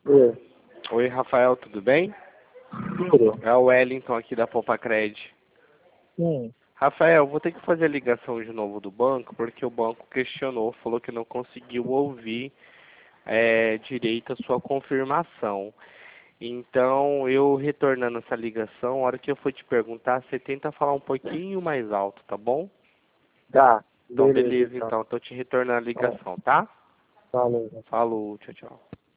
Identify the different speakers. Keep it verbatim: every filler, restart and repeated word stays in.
Speaker 1: É.
Speaker 2: Oi, Rafael, tudo bem?
Speaker 1: Tudo.
Speaker 2: É o Wellington aqui da Popacred.
Speaker 1: Sim.
Speaker 2: Rafael, vou ter que fazer a ligação de novo do banco, porque o banco questionou, falou que não conseguiu ouvir é, direito a sua confirmação. Então, eu retornando essa ligação, a hora que eu for te perguntar, você tenta falar um pouquinho mais alto, tá bom?
Speaker 1: Tá.
Speaker 2: Então,
Speaker 1: Beleza,
Speaker 2: beleza,
Speaker 1: então.
Speaker 2: então, tô te retornando a
Speaker 1: Tá.
Speaker 2: ligação, tá?
Speaker 1: Valeu.
Speaker 2: Falou, tchau, tchau.